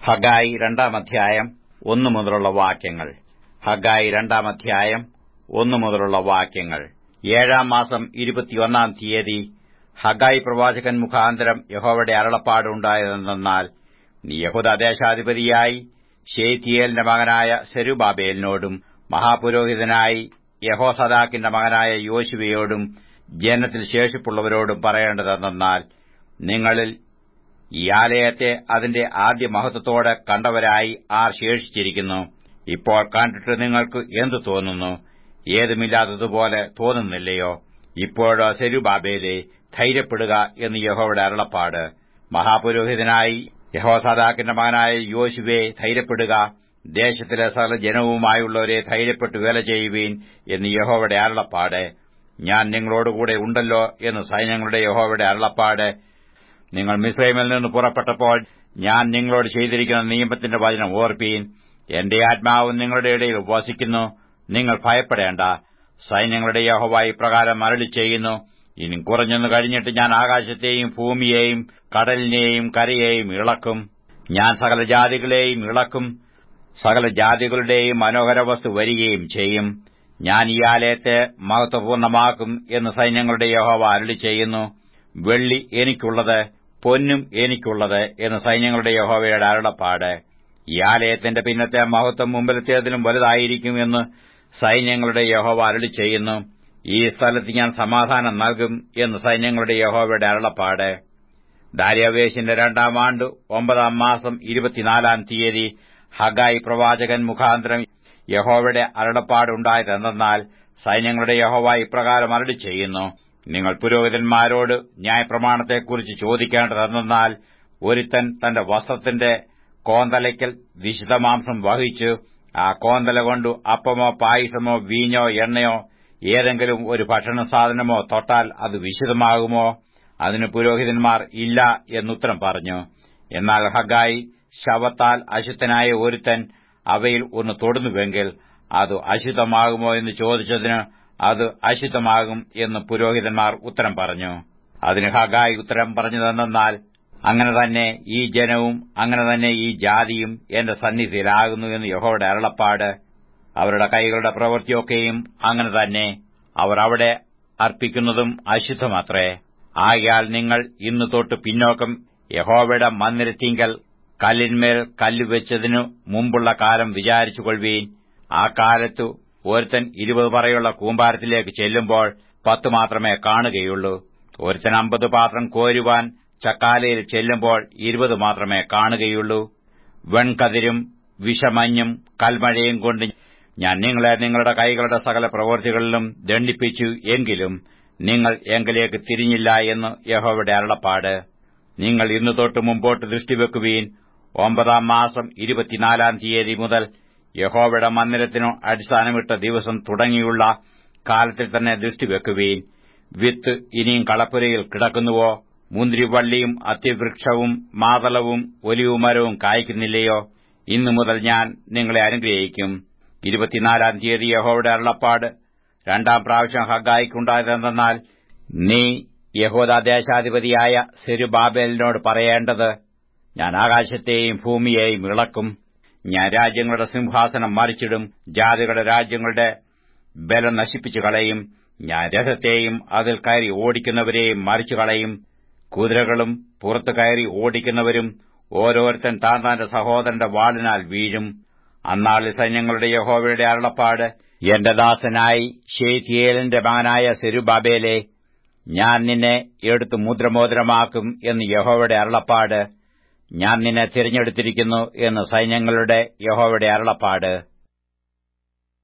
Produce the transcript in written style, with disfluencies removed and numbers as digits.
ഹഗായി 2-ാം അധ്യായം 1 മുതലുള്ള വാക്യങ്ങൾ. ഹഗായി 2-ാം അധ്യായം 1 മുതലുള്ള വാക്യങ്ങൾ. 7-ാം മാസം 21-ാം തീയതി ഹഗായി പ്രവാചകൻ മുഖാന്തരം യഹോവയുടെ അരുളപ്പാടുണ്ടായതെന്നാൽ, നീ യഹൂദാദേശാധിപതിയായി ശെയല്തീയേലിന്റെ മകനായ സെരുബ്ബാബേലിനോടും മഹാപുരോഹിതനായി യഹോസദാക്കിന്റെ മകനായ യോശുവയോടും ജനത്തിൽ ശേഷിപ്പുള്ളവരോടും പറയേണ്ടതെന്നാൽ, നിങ്ങളിൽ ഈ ആലയത്തെ അതിന്റെ ആദ്യ മഹത്വത്തോടെ കണ്ടവരായി ആർ ശേഷിച്ചിരിക്കുന്നു? ഇപ്പോൾ കണ്ടിട്ട് നിങ്ങൾക്ക് എന്തു തോന്നുന്നു? ഏതുമില്ലാത്തതുപോലെ തോന്നുന്നില്ലയോ? ഇപ്പോഴോ സെരുബ്ബാബേലേ, ധൈര്യപ്പെടുക എന്ന് യഹോവയുടെ അരുളപ്പാട്. മഹാപുരോഹിതനായി യഹോസദാക്കിന്റെ മകനായ യോശുവേ, ധൈര്യപ്പെടുക. ദേശത്തിലെ സകല ജനവുമായുള്ളവരെ ധൈര്യപ്പെട്ടു വേല ചെയ്യുവീൻ എന്ന് യഹോവയുടെ അരുളപ്പാട്. ഞാൻ നിങ്ങളോടുകൂടെ ഉണ്ടല്ലോ എന്ന് സൈന്യങ്ങളുടെ യഹോവയുടെ അരുളപ്പാട്. നിങ്ങൾ മിസ്രയീമിൽ നിന്ന് പുറപ്പെട്ടപ്പോൾ ഞാൻ നിങ്ങളോട് ചെയ്തിരിക്കുന്ന നിയമത്തിന്റെ വചനം ഓർപ്പീൻ. എന്റെ ആത്മാവ് നിങ്ങളുടെ ഇടയിൽ വസിക്കുന്നു. നിങ്ങൾ ഭയപ്പെടേണ്ട. സൈന്യങ്ങളുടെ യഹോവ ഇപ്രകാരം അരുളിച്ചെയ്യുന്നു, ഇനി കുറഞ്ഞൊന്നു കഴിഞ്ഞിട്ട് ഞാൻ ആകാശത്തെയും ഭൂമിയെയും കടലിനെയും കരയെയും ഇളക്കും. ഞാൻ സകല ജാതികളെയും ഇളക്കും. സകല ജാതികളുടെയും മനോഹര വസ്തു വരികയും ചെയ്യും. ഞാൻ ഈ ആലയത്തെ മഹത്വപൂർണ്ണമാക്കും എന്ന് സൈന്യങ്ങളുടെ യഹോവ അരുളിച്ചെയ്യുന്നു. വെള്ളി എനിക്കുള്ളത്, പൊന്നും എനിക്കുള്ളത് എന്ന് സൈന്യങ്ങളുടെ യഹോവയുടെ അരുളപ്പാട്. ഈ ആലയത്തിന്റെ പിന്നത്തെ മഹത്വം മുമ്പിലത്തേതിലും വലുതായിരിക്കും എന്ന് സൈന്യങ്ങളുടെ യഹോവ അരുളിച്ചെയ്യുന്നു. ഈ സ്ഥലത്ത് ഞാൻ സമാധാനം നൽകും എന്ന് സൈന്യങ്ങളുടെ യഹോവയുടെ അരുളപ്പാട്. ദാര്യാവേശിന്റെ 2-ാം ആണ്ട് 9-ാം മാസം 24-ാം തീയതി ഹഗായി പ്രവാചകൻ മുഖാന്തരം യഹോവയുടെ അരുളപ്പാടുണ്ടായതെന്നാൽ, സൈന്യങ്ങളുടെ യഹോവ ഇപ്രകാരം അരുളിച്ചെയ്യുന്നു, നിങ്ങൾ പുരോഹിതന്മാരോട് ന്യായപ്രമാണത്തെക്കുറിച്ച് ചോദിക്കേണ്ടതെന്നാൽ, ഒരുത്തൻ തന്റെ വസ്ത്രത്തിന്റെ കോന്തലയ്ക്കൽ വിശുദ്ധമാംസം വഹിച്ചു ആ കോന്തല കൊണ്ടു അപ്പമോ പായസമോ വീഞ്ഞോ എണ്ണയോ ഏതെങ്കിലും ഒരു ഭക്ഷണസാധനമോ തൊട്ടാൽ അത് വിശുദ്ധമാകുമോ? അതിന് പുരോഹിതന്മാർ ഇല്ല എന്നുത്തരം പറഞ്ഞു. എന്നാൽ ഹഗായി, ശവത്താൽ അശുദ്ധനായ ഒരുത്തൻ അവയിൽ ഒന്ന് തൊടുന്നുവെങ്കിൽ അത് അശുദ്ധമാകുമോ എന്ന് ചോദിച്ചതിന്, അത് അശുദ്ധമാകും എന്ന് പുരോഹിതന്മാർ ഉത്തരം പറഞ്ഞു. അതിന് ഹഗായി ഉത്തരം പറഞ്ഞതെന്നാൽ, അങ്ങനെ തന്നെ ഈ ജനവും അങ്ങനെ തന്നെ ഈ ജാതിയും എന്റെ സന്നിധിയിലാകുന്നു എന്ന് യഹോവയുടെ അരുളപ്പാട്. അവരുടെ കൈകളുടെ പ്രവൃത്തിയൊക്കെയും അങ്ങനെ തന്നെ. അവർ അവിടെ അർപ്പിക്കുന്നതും അശുദ്ധമത്രേ. ആകയാൽ നിങ്ങൾ ഇന്നു തൊട്ട് പിന്നോക്കം യഹോവയുടെ മന്ദിരത്തിങ്കൽ കല്ലിന്മേൽ കല്ലുവെച്ചതിനു മുമ്പുള്ള കാലം വിചാരിച്ചുകൊള്ളുവീൻ. ആ കാലത്തു ഒരുത്തൻ 20 പറയുള്ള കൂമ്പാരത്തിലേക്ക് ചെല്ലുമ്പോൾ 10 മാത്രമേ കാണുകയുള്ളൂ. ഒരുത്തൻ 50 പാത്രം കോരുവാൻ ചക്കാലയിൽ ചെല്ലുമ്പോൾ 20 മാത്രമേ കാണുകയുള്ളൂ. വെൺകതിരും വിഷമഞ്ഞും കൽമഴയും കൊണ്ട് ഞാൻ നിങ്ങളെ നിങ്ങളുടെ കൈകളുടെ സകല പ്രവൃത്തികളിലും ദണ്ഡിപ്പിച്ചു, എങ്കിലും നിങ്ങൾ എങ്കിലേക്ക് തിരിഞ്ഞില്ല എന്ന് യഹോവയുടെ അരുളപ്പാട്. നിങ്ങൾ ഇന്നു തൊട്ട് മുമ്പോട്ട് ദൃഷ്ടിവെക്കുവീൻ. 9-ാം മാസം 24-ാം തീയതി മുതൽ യഹോവയുടെ മന്ദിരത്തിനു അടിസ്ഥാനമിട്ട ദിവസം തുടങ്ങിയുള്ള കാലത്തിൽ തന്നെ ദൃഷ്ടിവെക്കുവീൻ. വിത്ത് ഇനിയും കളപ്പുരയിൽ കിടക്കുന്നുവോ? മുന്തിരിവള്ളിയും അത്തിവൃക്ഷവും മാതളവും ഒലിവുമരവും കായ്ക്കുന്നില്ലയോ? ഇന്നു മുതൽ ഞാൻ നിങ്ങളെ അനുഗ്രഹിക്കും. 24-ാം തീയതി യഹോവയുടെ അരുളപ്പാട് 2-ാം പ്രാവശ്യം ഹഗായിക്കുണ്ടായതെന്നാൽ, നീ യഹൂദാദേശാധിപതിയായ സെരുബ്ബാബേലിനോട് പറയേണ്ടത്, ഞാൻ ആകാശത്തെയും ഭൂമിയെയും ഇളക്കും. ഞാൻ രാജ്യങ്ങളുടെ സിംഹാസനം മറിച്ചിടും. ജാതികളുടെ രാജ്യങ്ങളുടെ ബലം നശിപ്പിച്ചു കളയും. ഞാൻ രഥത്തെയും അതിൽ കയറി ഓടിക്കുന്നവരെയും മറിച്ചു കളയും. കുതിരകളും പുറത്തു കയറി ഓടിക്കുന്നവരും ഓരോരുത്തൻ താന്റെ സഹോദരന്റെ വാളിനാൽ വീഴും. അന്നാളിൽ സൈന്യങ്ങളുടെ യഹോവയുടെ അരുളപ്പാട്, എന്റെ ദാസനായി ശെയല്തീയേലിന്റെ മകനായ സെരുബ്ബാബേലേ, ഞാൻ നിന്നെ എടുത്തു മുദ്രമോതിരമാക്കും എന്ന് യഹോവയുടെ അരുളപ്പാട്. ഞാൻ നിന്നെ തിരഞ്ഞെടുത്തിരിക്കുന്നു എന്ന് സൈന്യങ്ങളുടെ യഹോവയുടെ അരുളപ്പാട്.